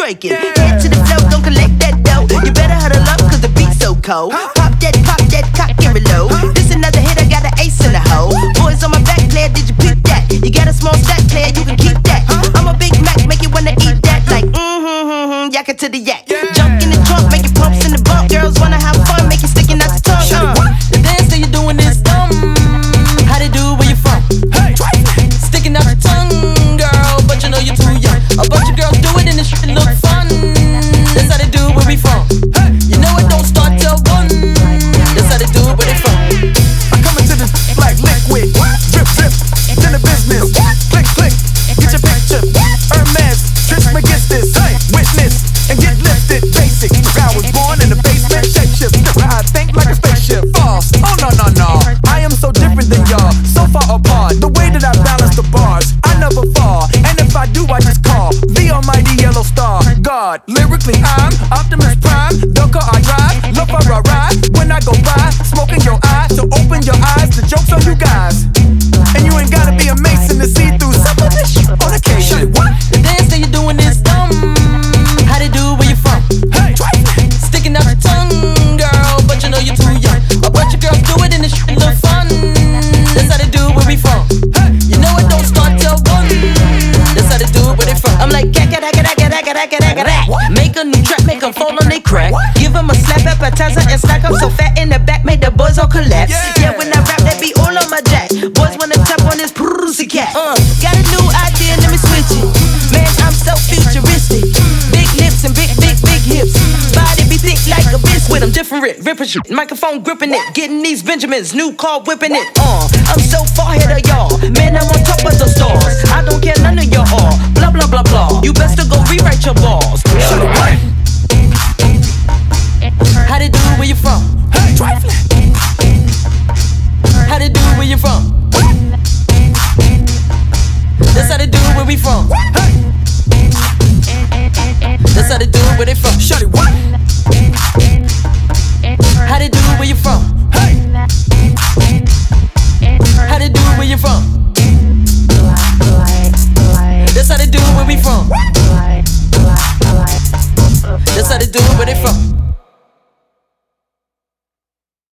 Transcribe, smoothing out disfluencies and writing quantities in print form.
twerking. Head to the flow, don't collect that dough. You better huddle up, cause the beat's so cold. Pop that, cock and reload. This another hit, I got an ace in the hole. Boys on my back, player, did you pick that? You got a small stack, player, you can keep that. I'm a Big Mac, make you wanna eat that. Like, yak it to the yak. Junk in the trunk, make it pumps in the bump. Girls wanna have fun, make you sticking out the tongue. The dance that you're doing is dumb. How they do, where you from? Sticking out your tongue, girl, but you know you're too young. A bunch of girls do it and this shit look fun. That's how they do where we from. You know it don't start till 1. That's how they do it where they from. I come into this like liquid. Drip, drip, in the business. Click, click, get your picture. Hermes, Trismegistus. Witness and get lifted. Basic. I was born in the basement. Shape shift. I think like a spaceship. False. Oh no, no, no. I am so different than y'all. So far apart. The way that I balance the bars, I never fall. And if I do, I just call the almighty yellow star. God, lyrically I'm Optimus Prime. The car I drive, look for a ride. When I go by, smoke in your eye. So open your eyes, the joke's on you guys. And you ain't gotta be a Mason to see through some of this shit on occasion. The dance that you're doing is dumb. How they do where you from? Sticking out your tongue, girl, but you know you're too young. A bunch of girls do it and this shit look fun. That's how they do where we from. You know it don't start till 1. That's how they do it where they from. I'm like, make a new track, make them fall on they crack. Give them a slap appetizer and stack up so fat in the back, make the boys all collapse. Yeah, when I rap, that be all on my jack. Boys wanna tap on this pussycat. Got a new idea, let me switch it. Man, I'm so futuristic. Big lips and big hips. Body be thick like a biscuit. I'm different, ripping shit. Microphone gripping it. Getting these Benjamins, new car whipping it. I'm so far ahead of y'all. Man, I'm on top of the stars. I don't care none of y'all. Blah, blah, blah, blah. You best to go rewrite your balls. How they do where you from? How they do where you from? That's how they do where we from. That's how they do where they from. Shut it, what? How they do where you from? How they do where you from? That's how they do where we from. That's how they do where they from.